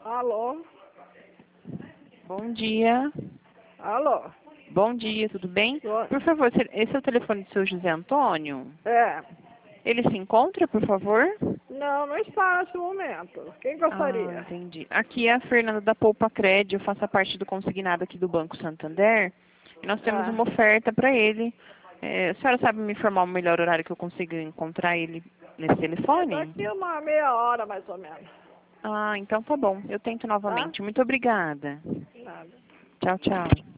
Alô? Bom dia. Alô? Bom dia, tudo bem? Oi. Por favor, esse é o telefone do seu José Antônio? É. Ele se encontra, por favor? Não está nesse momento. Quem Ah, gostaria? entendi. Aqui é a Fernanda da Poupa Crédito, eu faço a parte do consignado aqui do Banco Santander. E nós temos É. uma oferta para ele. A senhora sabe me informar o melhor horário que eu consigo encontrar ele nesse telefone? Daqui uma meia hora, mais ou menos. Ah, então tá bom. Eu tento Tá? novamente. Muito obrigada. Nada. Tchau, tchau.